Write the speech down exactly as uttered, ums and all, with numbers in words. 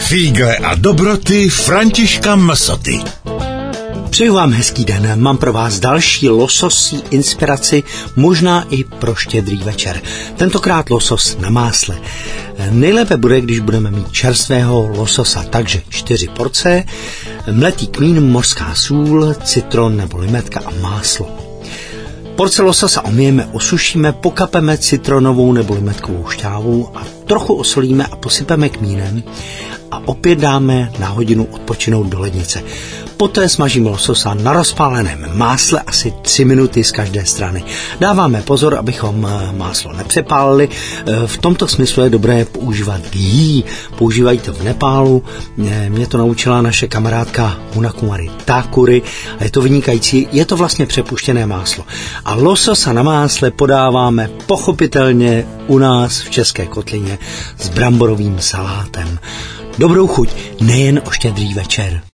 Fígle a dobroty Františka Msoty. Přeju vám hezký den, mám pro vás další lososí inspiraci, možná i pro štědrý večer. Tentokrát losos na másle. Nejlépe bude, když budeme mít čerstvého lososa, takže čtyři porce, mletý kmín, mořská sůl, citron nebo limetka a máslo. Porce lososa omyjeme, osušíme, pokapeme citronovou nebo limetkovou šťávou a trochu osolíme a posypeme kmínem a opět dáme na hodinu odpočinout do lednice. Poté smažíme lososa na rozpáleném másle asi tři minuty z každé strany. Dáváme pozor, abychom máslo nepřepálili. V tomto smyslu je dobré používat ghee. Používají to v Nepálu. Mě to naučila naše kamarádka Munakumari Thakuri a je to vynikající. Je to vlastně přepuštěné máslo. A lososa na másle podáváme pochopitelně u nás v České kotlině s bramborovým salátem. Dobrou chuť nejen o štědrý večer.